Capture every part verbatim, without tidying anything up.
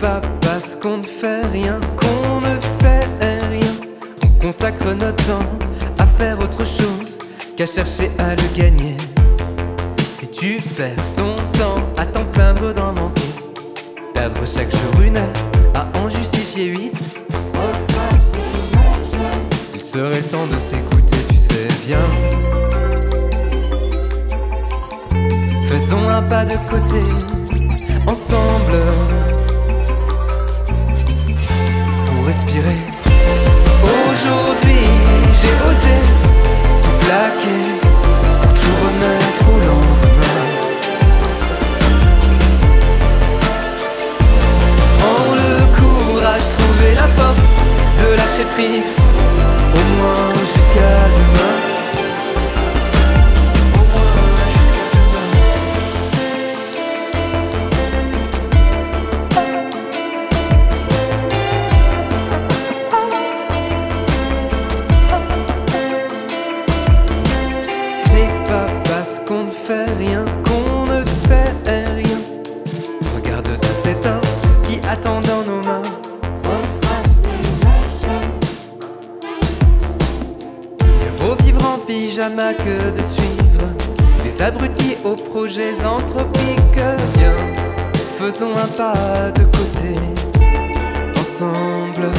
pas parce qu'on ne fait rien qu'on ne fait rien. On consacre notre temps à faire autre chose qu'à chercher à le gagner. Si tu perds ton temps à t'en plaindre d'en manquer, perdre chaque jour une heure à en justifier huit, il serait temps de s'écouter, tu sais bien. Faisons un pas de côté, ensemble, pour respirer. Aujourd'hui, j'ai osé tout plaquer pour tout remettre au lendemain. Prends le courage, trouver la force de lâcher prise, au moins jusqu'à demain. Qu'on ne fait rien, qu'on ne fait rien. Regarde tous ces torts qui attendent dans nos mains. Mieux vaut vivre en pyjama que de suivre les abrutis aux projets anthropiques. Viens, faisons un pas de côté, ensemble,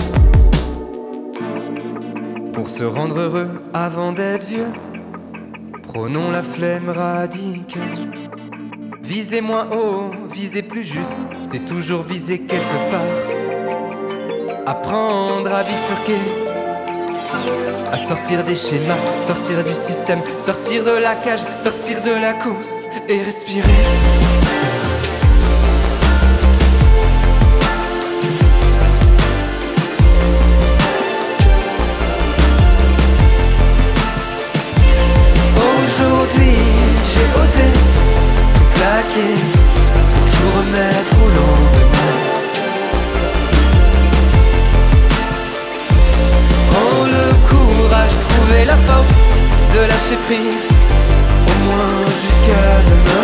pour se rendre heureux avant d'être vieux. Prônons la flemme radicale. Visez moins haut, visez plus juste, c'est toujours viser quelque part. Apprendre à bifurquer, à sortir des schémas, sortir du système, sortir de la cage, sortir de la course et respirer. Pour tout remettre au lendemain. Prends le courage, trouver la force de lâcher prise, au moins jusqu'à demain.